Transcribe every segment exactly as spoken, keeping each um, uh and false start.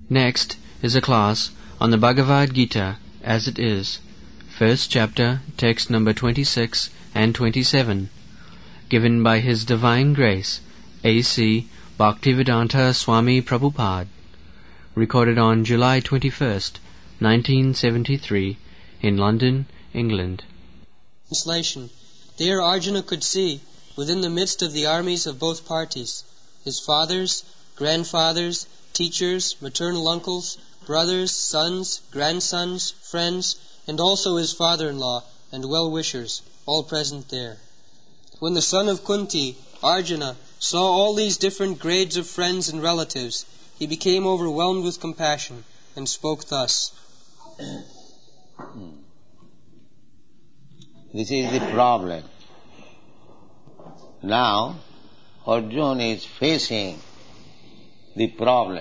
Next is a class on the Bhagavad Gita as it is, first chapter, text number twenty-six and twenty-seven, given by His Divine Grace, A C Bhaktivedanta Swami Prabhupada, recorded on July twenty-first, nineteen seventy-three, in London, England. Translation. There Arjuna could see, within the midst of the armies of both parties, his fathers, grandfathers, teachers, maternal uncles, brothers, sons, grandsons, friends, and also his father-in-law and well-wishers, all present there. When the son of Kunti, Arjuna, saw all these different grades of friends and relatives, he became overwhelmed with compassion and spoke thus. This is the problem. Now, Arjuna is facing the problem.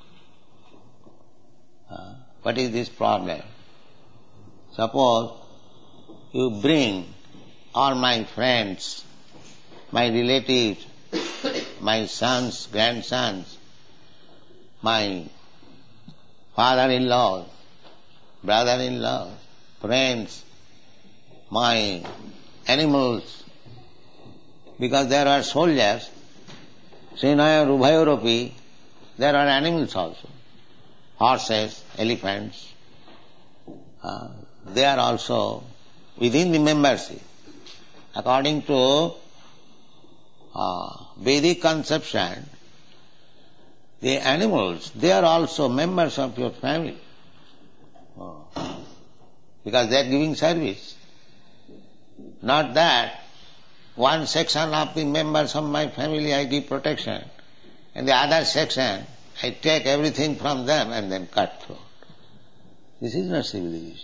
Uh, what is this problem? Suppose you bring all my friends, my relatives, my sons, grandsons, my father-in-law, brother-in-law, friends, my animals, because there are soldiers, Senaya Rubhayoropi, there are animals also, horses, elephants, uh, they are also within the membership. According to uh, Vedic conception, the animals, they are also members of your family, oh. because they are giving service. Not that one section of the members of my family I give protection, and the other section I take everything from them and then cut throat. This is not civilization.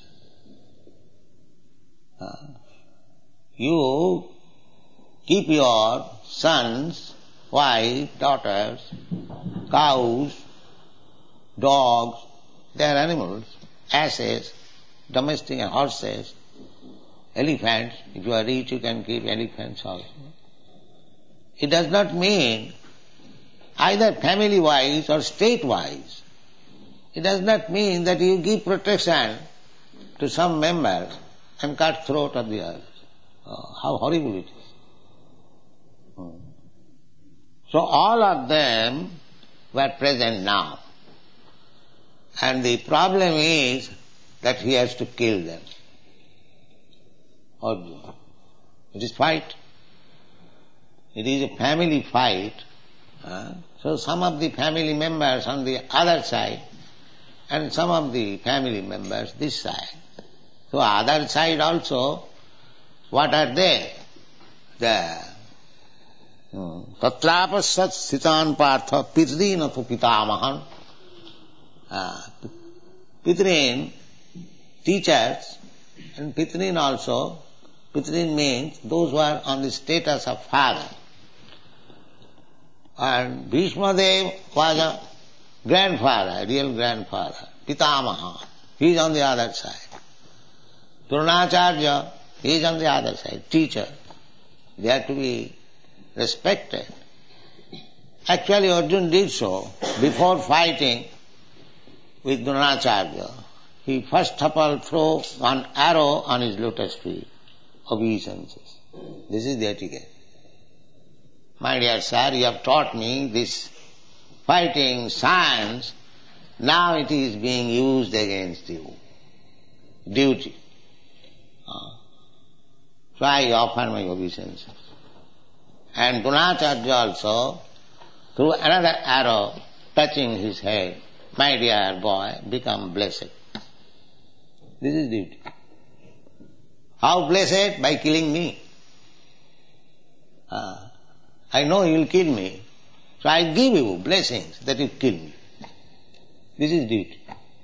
Uh, you keep your sons, wife, daughters, cows, dogs, they are animals, asses, domestic horses, elephants. If you are rich, you can keep elephants also. It does not mean either family-wise or state-wise. It does not mean that you give protection to some members and cut throat of the others. Oh, how horrible it is. Hmm. So all of them were present now. And the problem is that he has to kill them. Arjuna. It is fight. It is a family fight. Uh, so some of the family members on the other side and some of the family members this side. So other side also, what are they? The Tatlapasat Sitan Partha Pitrin to Pitamahan. Pitrin, teachers, and Pitrin also. Pitrin means those who are on the status of father. And Bhishma Dev was a grandfather, real grandfather, Pitamaha. He is on the other side. Dronacharya, he is on the other side, teacher. They are to be respected. Actually Arjuna did so before fighting with Dronacharya. He first of all threw one arrow on his lotus feet, obeisances. This is the etiquette. My dear sir, you have taught me this fighting science, now it is being used against you. Duty. Uh, so I offer my obeisances. And Dronacharya also threw another arrow touching his head. My dear boy, become blessed. This is duty. How blessed? By killing me. Uh, I know you will kill me, so I give you blessings that you kill me. This is duty.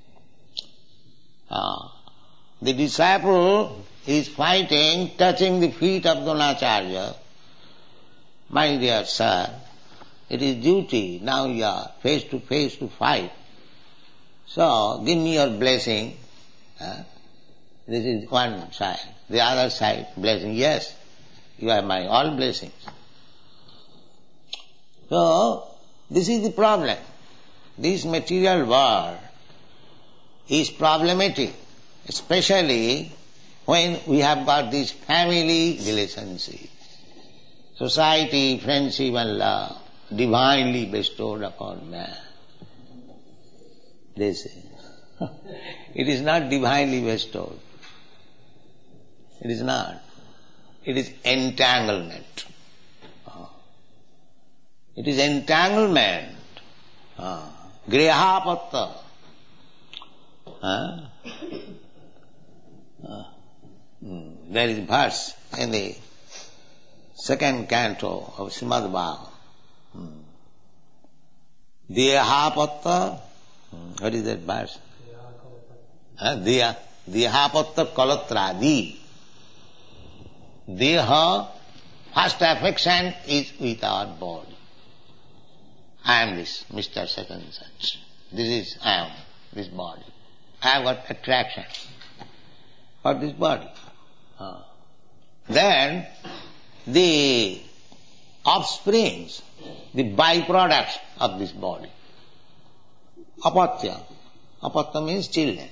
Uh, the disciple is fighting, touching the feet of Dronacharya. My dear sir, it is duty. Now you are face to face to fight. So give me your blessing. Uh, this is one side. The other side, blessing. Yes, you are my all blessings. So, this is the problem. this material world is problematic, especially when we have got this family relationship, society, friendship and love, divinely bestowed upon man. They say, it is not divinely bestowed. It is not. It is entanglement. It is entanglement. Grihapatta. Uh, there is verse in the second canto of Srimad Bhagavatam. Dehapatta. What is that verse? Deha. Dehapatta kalatradi. Deha, first affection is with our body. I am this, Mister Such and such. This is I am, this body. I have got attraction for this body. Uh. Then the offsprings, the byproducts of this body. Apatya. Apatya means children.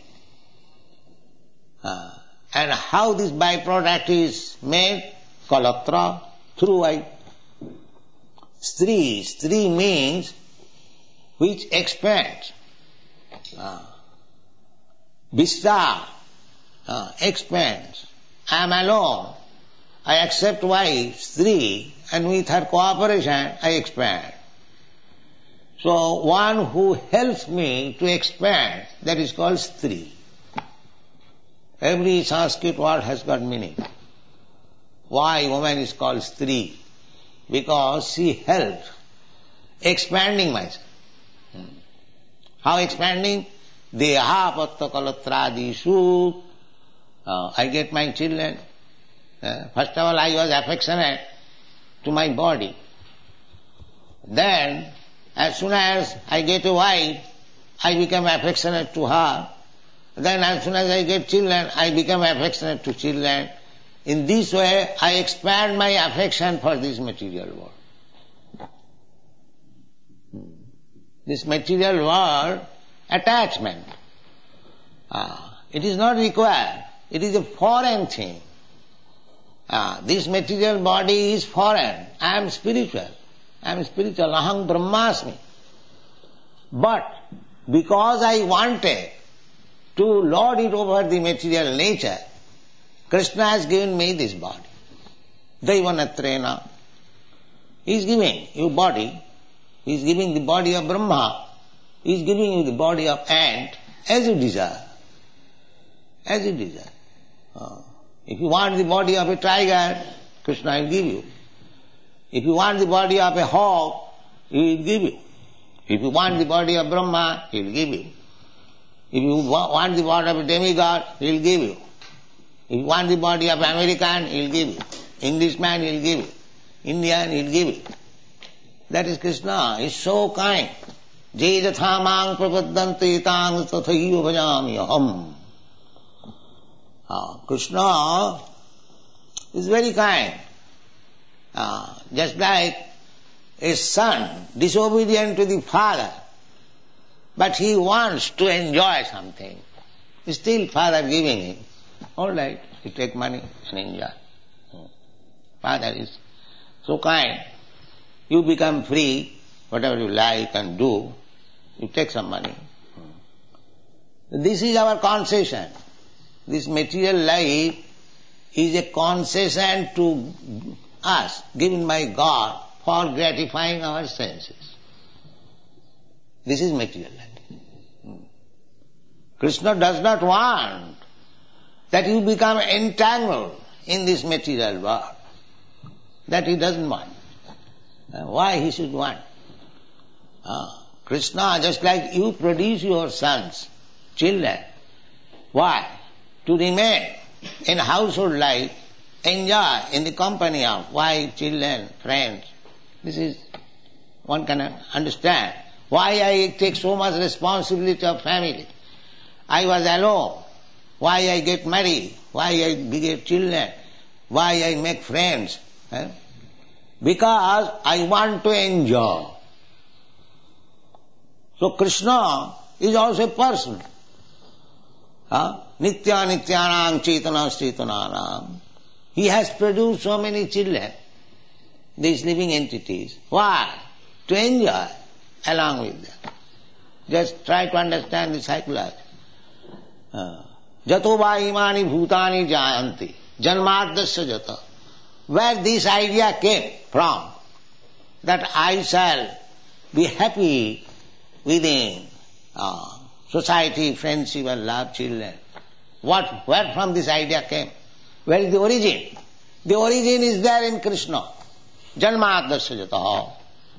Uh. And how this byproduct is made? Kalatra, through wife. Stri. Stri means which expands. Uh. Vista uh, expands. I am alone. I accept wife, Stri, and with her cooperation I expand. So one who helps me to expand, that is called Stri. Every Sanskrit word has got meaning. Why woman is called Stri? Because she helps expanding myself. Hmm. How expanding? Deha patta kalatradisu. Uh, I get my children. Uh, first of all, I was affectionate to my body. Then, as soon as I get a wife, I become affectionate to her. Then, as soon as I get children, I become affectionate to children. In this way, I expand my affection for this material world. This material world, attachment. Ah, it is not required. It is a foreign thing. Ah, this material body is foreign. I am spiritual. I am spiritual. Aham Brahmasmi. But because I wanted to lord it over the material nature, Krishna has given me this body. Daivanatrena. He is giving you body. He is giving the body of Brahma. He is giving you the body of ant as you desire. As you desire. Oh. If you want the body of a tiger, Krishna will give you. If you want the body of a hawk, he will give you. If you want the body of Brahma, he will give you. If you want the body of a demigod, he will give you. If you want the body of American, he will give you. Englishman, he will give you. Indian, he will give you. That is Krishna. He is so kind. Je jatha mang prapaddante tang tathaiva bhajami aham. Ah, Krishna is very kind. Ah, just like a son disobedient to the father, but he wants to enjoy something. Still father giving him. All right, you take money and enjoy. Father is so kind. You become free, whatever you like and do, you take some money. This is our concession. This material life is a concession to us, given by God for gratifying our senses. This is material life. Krishna does not want that you become entangled in this material world. That he doesn't want. Why he should want? Ah, Krishna, just like you produce your sons, children. Why? To remain in household life, enjoy in the company of wife, children, friends. This is, one can understand. Why I take so much responsibility of family? I was alone. Why I get married? Why I beget children? Why I make friends? Eh? Because I want to enjoy. So Krishna is also a person. Huh? Nitya nityanam cetanas cetananam. He has produced so many children, these living entities. Why? To enjoy along with them. Just try to understand the psychology. Jato va imani bhutani jayanti. Janmadasya jata. Where this idea came from, that I shall be happy within uh, society, friendship and love, children. What, where from this idea came? Where is the origin? The origin is there in Krishna. Janmadasya jata.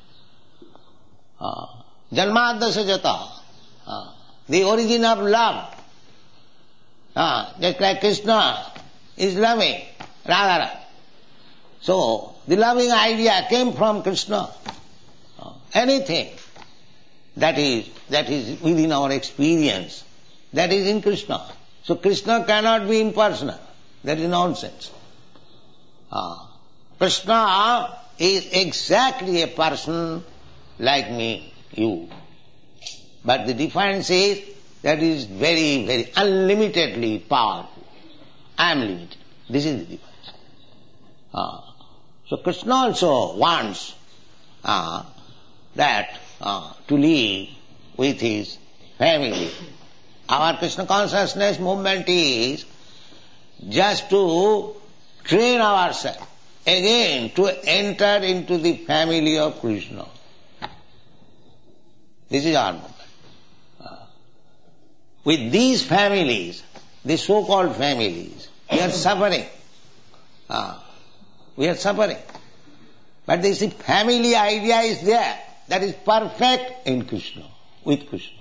Uh, Janmadasya jata. Uh, the origin of love. Uh, just like Krishna is loving Radha. So, the loving idea came from Krishna. Uh, anything that is, that is within our experience, that is in Krishna. So Krishna cannot be impersonal. That is nonsense. Uh, Krishna is exactly a person like me, you. But the difference is that he is very, very unlimitedly powerful. I am limited. This is the difference. Uh, so Krishna also wants uh, that uh, to live with his family. Our Krishna consciousness movement is just to train ourselves again to enter into the family of Krishna. This is our movement. Uh, with these families, the so-called families, we are suffering. Uh, we are suffering. But this family idea is there. That is perfect in Krishna, with Krishna.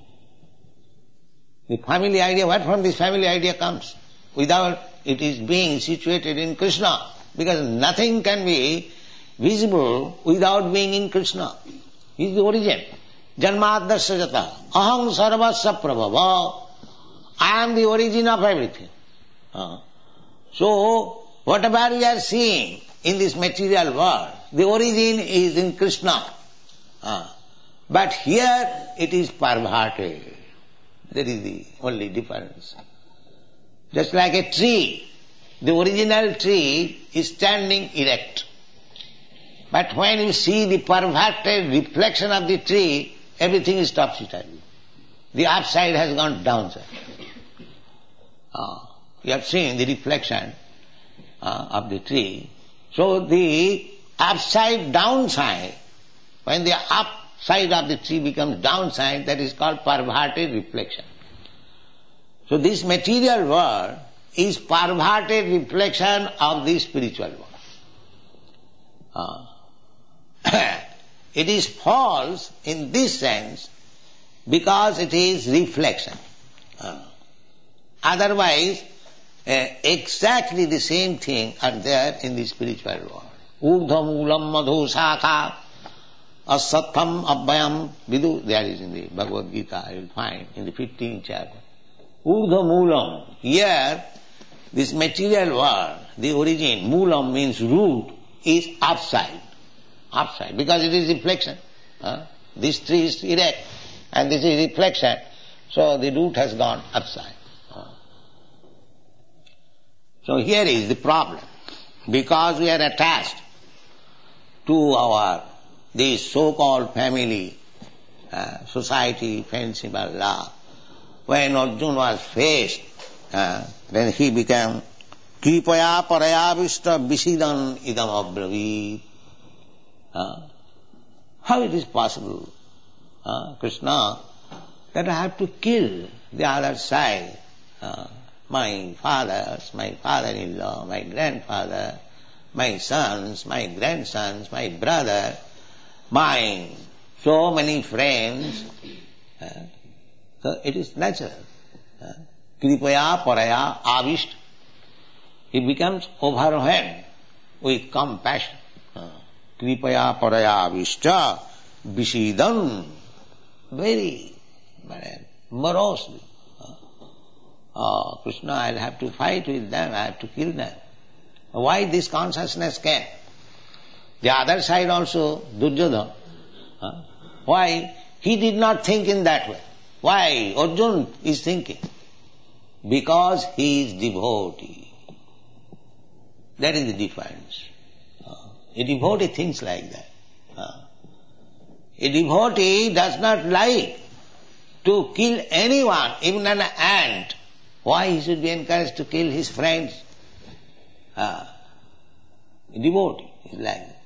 The family idea, where from this family idea comes? Without it is being situated in Krishna. Because nothing can be visible without being in Krishna. He is the origin. Janmadasya jata. Aham sarvasya prabhava. I am the origin of everything. Uh. So, whatever we are seeing in this material world, the origin is in Krishna. Uh. But here it is perverted. That is the only difference. Just like a tree, the original tree is standing erect. But when you see the perverted reflection of the tree, everything is topsy-turvy. The upside has gone downside. Uh, you have seen the reflection uh, of the tree. So the upside downside, when the upside of the tree becomes downside, that is called perverted reflection. So this material world is perverted reflection of the spiritual world. Uh, it is false in this sense because it is reflection. Uh, otherwise, uh, exactly the same thing are there in the spiritual world. Urdhva moolam madhu shakha asatham abhayam vidu. There is in the Bhagavad Gita, you will find in the fifteenth chapter. Urdhva moolam. Here, this material world, the origin, moolam means root, is upside. Upside, because it is reflection. Uh, this tree is erect, and this is reflection, so the root has gone upside. Uh. So here is the problem. Because we are attached to our, this so-called family, uh, society, friendship and love, when Arjuna was faced, uh, then he became Kripaya parayavishta visidan idam abravit. Uh, how it is possible, uh, Krishna, that I have to kill the other side, uh, my fathers, my father-in-law, my grandfather, my sons, my grandsons, my brother, my so many friends. Uh, so it is natural. Uh, Kripaya paraya avishta. He becomes overwhelmed with compassion. Uh, Kripaya paraya avishta visidam. Very morosely. Uh, oh, Krishna, I'll have to fight with them, I have to kill them. Why this consciousness came? The other side also, Duryodhana. Uh, why? He did not think in that way. Why? Arjuna is thinking. Because he is devotee. That is the difference. A devotee thinks like that. A devotee does not like to kill anyone, even an ant. Why he should be encouraged to kill his friends? A devotee is like that.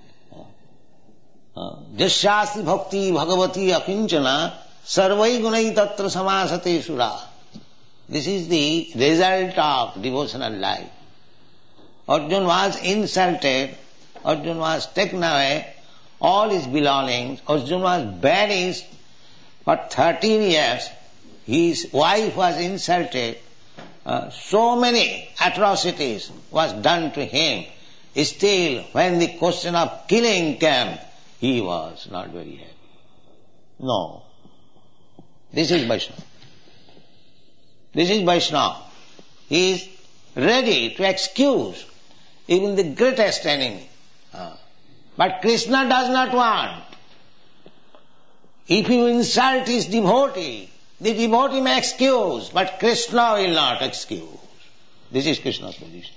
Jasyasti bhakti bhagavati akinchana sarvai gunai tatra samasate sura. This is the result of devotional life. Arjuna was insulted, Arjuna was taken away, all his belongings, Arjuna was banished for thirteen years, his wife was insulted, uh, so many atrocities was done to him. Still, when the question of killing came, he was not very happy. No. This is Vaishnava. This is Vaishnava. He is ready to excuse even the greatest enemy. Uh, but Krishna does not want. If you insult his devotee, the devotee may excuse, but Krishna will not excuse. This is Krishna's position.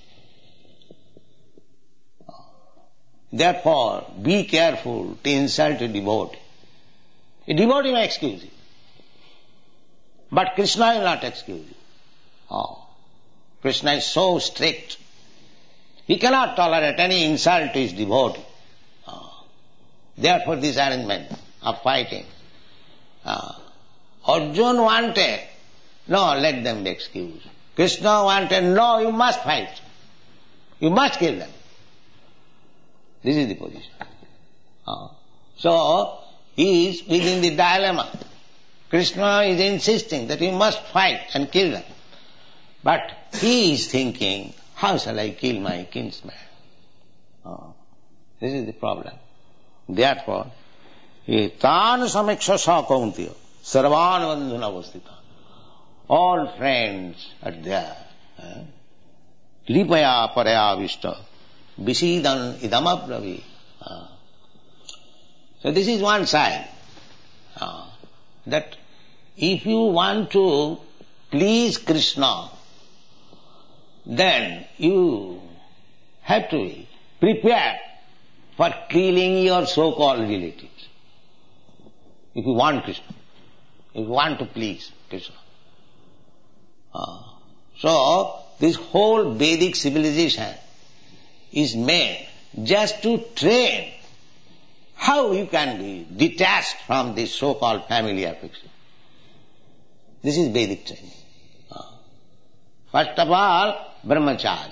Therefore, be careful to insult a devotee. A devotee may excuse you, but Krishna will not excuse you. Oh. Krishna is so strict. He cannot tolerate any insult to his devotee. Oh. Therefore, this arrangement of fighting. Uh, Arjuna wanted, no, let them be excused. Krishna wanted, no, you must fight. You must kill them. This is the position. Uh, so, he is within the dilemma. Krishna is insisting that you must fight and kill them. But he is thinking, how shall I kill my kinsman? Uh, this is the problem. Therefore, Tan samiksha sa kauntiya sarvan bandhuna avastita. All friends are there. Kripaya paraya vishta visidan idamabravi. So this is one side. Uh, that if you want to please Krishna, then you have to be prepared for killing your so-called relatives. If you want Krishna, if you want to please Krishna. Uh, so, this whole Vedic civilization is made just to train how you can be detached from this so-called family affection. This is Vedic training. Uh, first of all, brahmachari.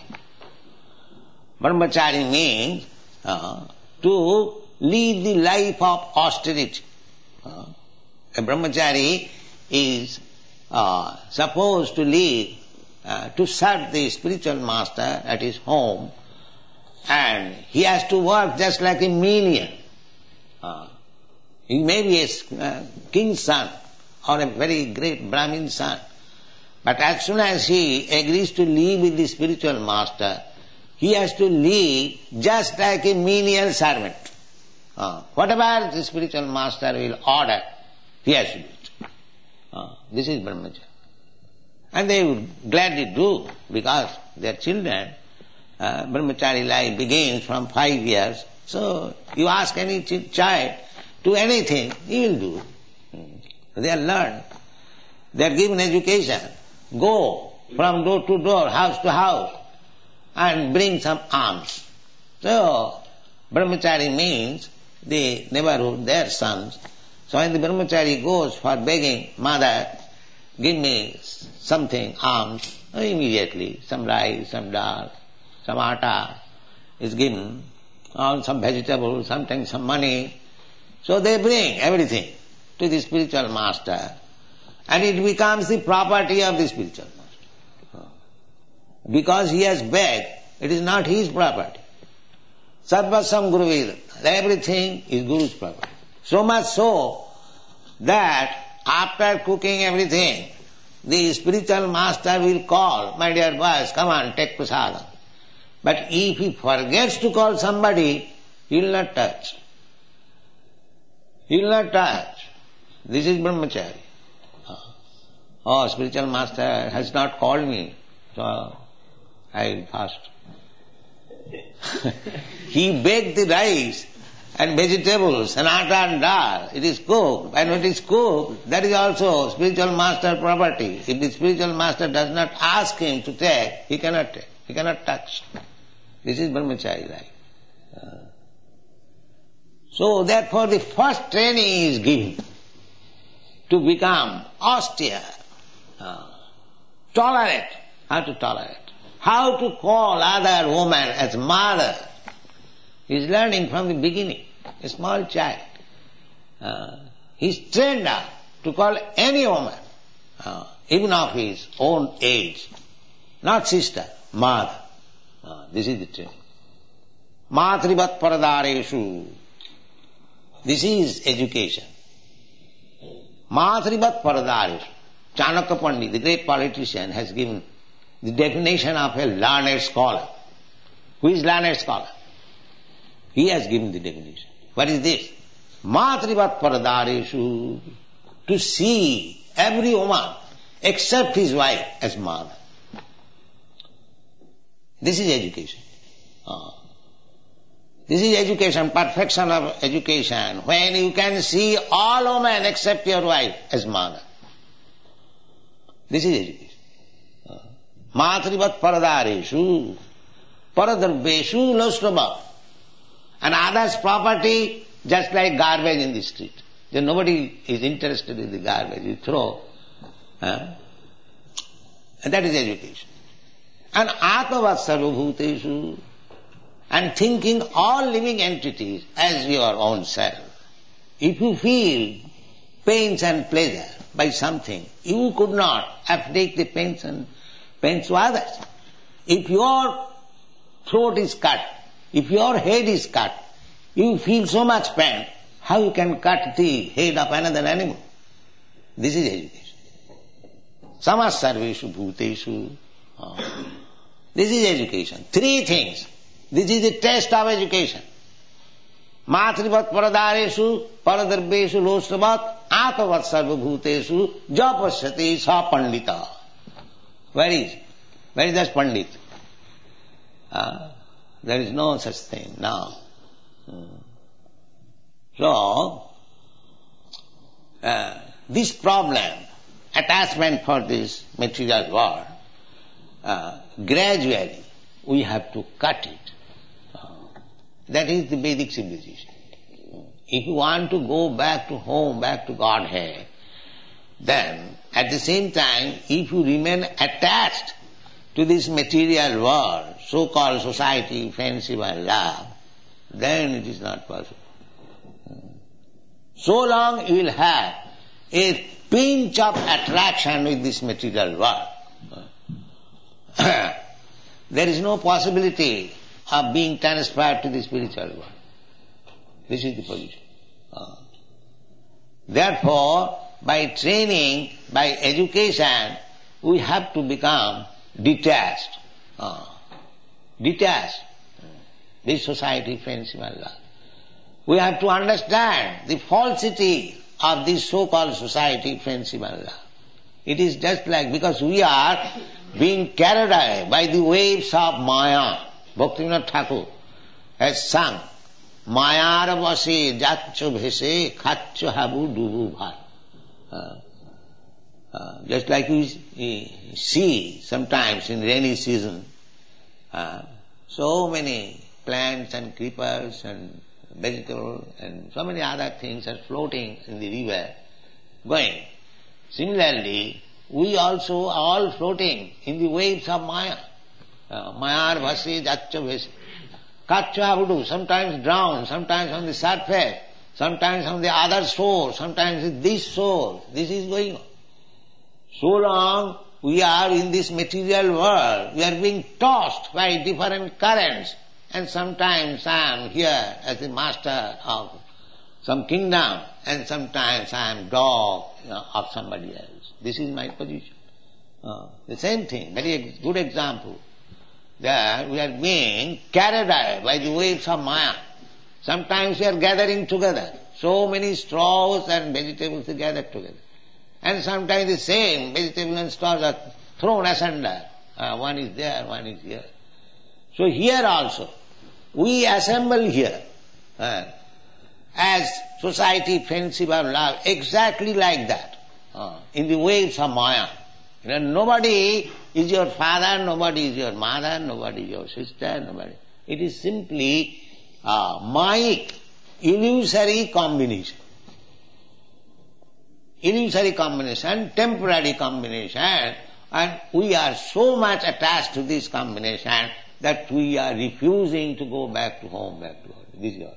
Brahmachari means uh, to lead the life of austerity. Uh, a brahmachari is uh, supposed to lead, uh, to serve the spiritual master at his home, and he has to work just like a menial. Uh, he may be a uh, king's son or a very great Brahmin son, but as soon as he agrees to live with the spiritual master, he has to live just like a menial servant. Uh, whatever the spiritual master will order, he has to do it. Uh, this is brahmacharya. And they would gladly do, because their children, uh, brahmachari life begins from five years. So you ask any ch- child to anything, he will do. They are learned. They are given education. Go from door to door, house to house, and bring some alms. So, brahmachari means the neighborhood, their sons. So when the brahmachari goes for begging, mother, give me something, alms, immediately some rice, some dal, some atta is given, or some vegetables, sometimes some money. So they bring everything to the spiritual master, and it becomes the property of the spiritual master. Because he has begged, it is not his property. Sarvasam Guru Veda. Everything is Guru's property. So much so that after cooking everything, the spiritual master will call, my dear boys, come on, take prasadam. But if he forgets to call somebody, he will not touch. He will not touch. This is brahmachari. Oh, spiritual master has not called me, so I will fast. He baked the rice and vegetables and atta and dal. It is cooked. And when it is cooked, that is also spiritual master property. If the spiritual master does not ask him to take, he cannot take. He cannot touch. This is brahmachari life. Uh, so therefore the first training is given to become austere, uh, tolerate. How to tolerate? How to call other woman as mother. He is learning from the beginning. A small child. Uh, he is trained up to call any woman, uh, even of his own age, not sister, mother. Uh, this is the training. Matrivat paradareshu. This is education. Matrivat paradareshu. Chanakya Pandit, the great politician, has given the definition of a learned scholar. Who is learned scholar? He has given the definition. What is this? Matrivat paradareshu. To see every woman except his wife as mother. This is education. Uh, this is education, perfection of education, when you can see all women except your wife as mother. This is education. Uh, Matrivat paradareshu, paradarbeshu lostrabha. And others' property, just like garbage in the street. Then nobody is interested in the garbage. You throw. Huh? And that is education. And atmavat sarvabhuteshu. And thinking all living entities as your own self. If you feel pains and pleasure by something, you could not afflict the pains and pains to others. If your throat is cut, if your head is cut, you feel so much pain, how you can cut the head of another animal? This is education. Samas sarveshu bhuteshu. Oh. This is education. Three things. This is the test of education. Matrivat paradareshu, paradarbeshu lostravat, atavat sarvabhuteshu, japasyati sa pandita. Where is? Where is that pandit? Uh, there is no such thing now. Hmm. So, uh, this problem, attachment for this material world, uh, gradually we have to cut it. That is the Vedic civilization. If you want to go back to home, back to Godhead, then at the same time, if you remain attached to this material world, so-called society, friendship and love, then it is not possible. So long you will have a pinch of attraction with this material world. There is no possibility of being transferred to the spiritual world. This is the position. Uh. Therefore, by training, by education, we have to become detached. Uh. Detached. This society, friendship and love. We have to understand the falsity of this so-called society, friendship and love. It is just like, because we are being carried away by the waves of Maya. Bhaktivinoda Thakur has sung, Mayar vase jatcho bhese khacho habu dubu bhat. Uh, uh, just like we uh, see sometimes in rainy season, uh, so many plants and creepers and vegetables and so many other things are floating in the river, going. Similarly, we also are all floating in the waves of Maya. Uh, Mayar vase jatcho bhese. Kacha habudu, sometimes drown, sometimes on the surface, sometimes on the other shore, sometimes with this shore. This is going on. So long we are in this material world, we are being tossed by different currents, and sometimes I am here as the master of some kingdom, and sometimes I am dog, you know, of somebody else. This is my position. Uh, the same thing, very good example. There we are being carried away by the waves of Maya. Sometimes we are gathering together, so many straws and vegetables are gathered together. And sometimes the same vegetable and straws are thrown asunder. Uh, one is there, one is here. So here also, we assemble here uh, as society fancied of love, exactly like that, uh, in the waves of Maya. You know, nobody is your father, nobody is your mother, nobody is your sister, nobody. It is simply uh, Mayic, illusory combination. Illusory combination, temporary combination, and we are so much attached to this combination that we are refusing to go back to home, back to home. This is all.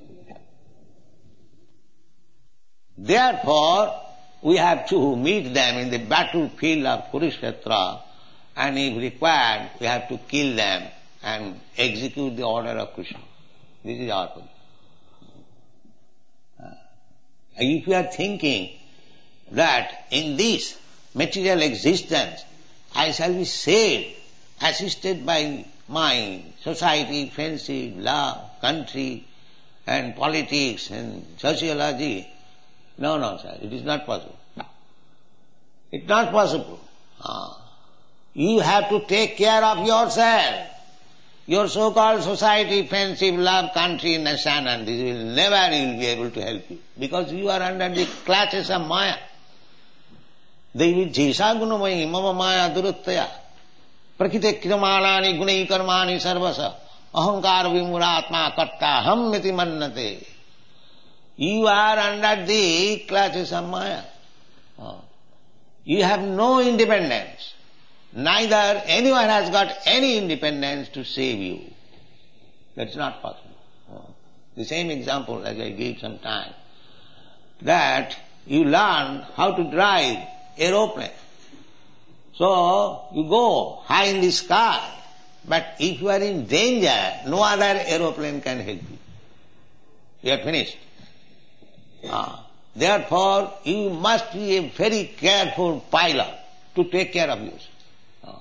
Therefore, we have to meet them in the battlefield of Kurukshetra, and if required, we have to kill them and execute the order of Krishna. This is our position. If you are thinking that in this material existence I shall be saved, assisted by my society, fancy, law, country, and politics and sociology, no, no, sir, it is not possible. It's not possible. Ah. You have to take care of yourself. Your so-called society, fancy, love, country, nation, and this will never you will be able to help you, because you are under the clutches of Maya. Devi jesa gunamayi mama maya duruttaya prakite kritamani gunai karmani sarvasa ahankar vimuratma karta ham miti mannate. You are under the clutches of Maya. You have no independence. Neither anyone has got any independence to save you. That's not possible. The same example as I gave some time, that you learn how to drive aeroplane. So you go high in the sky, but if you are in danger, no other aeroplane can help you. You are finished. Ah. Therefore, you must be a very careful pilot to take care of yourself. Ah.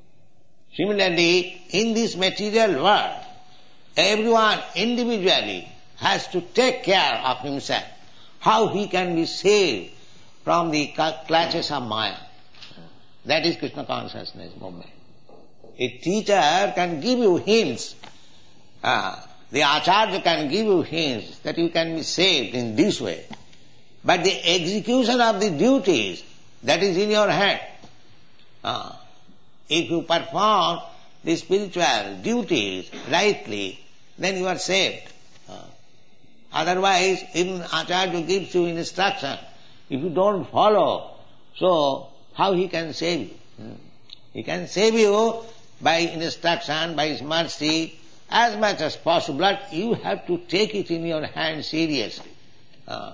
Similarly, in this material world, everyone individually has to take care of himself, how he can be saved from the clutches of Maya. That is Krishna consciousness movement. A teacher can give you hints, ah, the Acharya can give you hints that you can be saved in this way. But the execution of the duties, that is in your hand. Uh, if you perform the spiritual duties rightly, then you are saved. Uh, otherwise, even Acharya gives you instruction. If you don't follow, so how he can save you? Hmm. He can save you by instruction, by his mercy, as much as possible, but you have to take it in your hand seriously. Uh,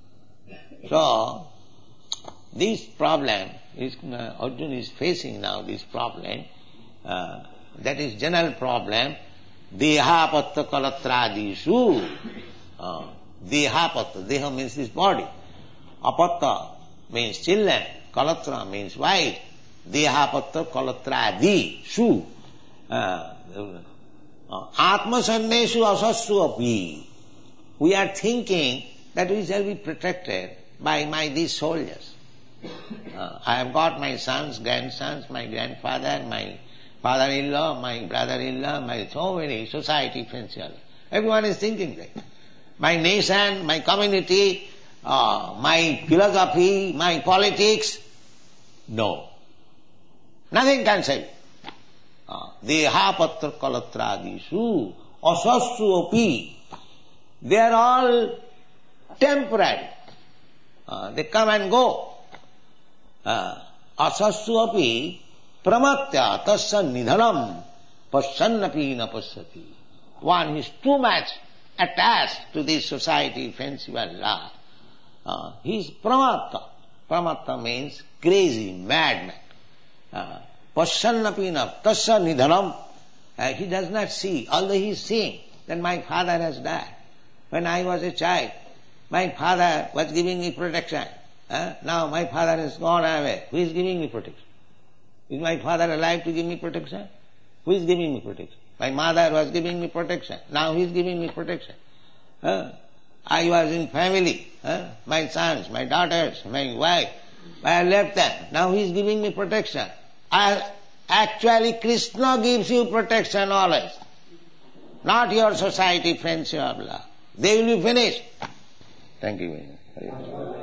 So, this problem is, uh, Arjuna is facing now this problem, uh, that is general problem, dehapatta kalatradisu. Uh, dehapatta, deha means this body. Apatta means children, kalatra means wife. Dehapatta kalatradisu. Uh, uh, Atma sannesu asassu api. We are thinking that we shall be protected by my these soldiers. Uh, I have got my sons, grandsons, my grandfather, my father-in-law, my brother-in-law, my so many society friends. Everyone is thinking that. My nation, my community, uh, my philosophy, my politics. No. Nothing can save. Dehapatra kalatradisu asassu api. They are all temporary. Uh, they come and go. Uh, asassu api pramatya tasya nidhanam pasyannapi na pasyati. One is too much attached to this society, fanciful love. Uh, he is pramatta. Pramatta means crazy, madman. Uh, pasyannapi na tasya nidhanam. Uh, he does not see, although he is seeing that my father has died. When I was a child, my father was giving me protection. Uh, now my father has gone away. Who is giving me protection? Is my father alive to give me protection? Who is giving me protection? My mother was giving me protection. Now he is giving me protection. Uh, I was in family, huh? My sons, my daughters, my wife. I left them. Now he is giving me protection. I, actually, Krishna gives you protection always. Not your society, friends, your blah. They will be finished. Thank you very much.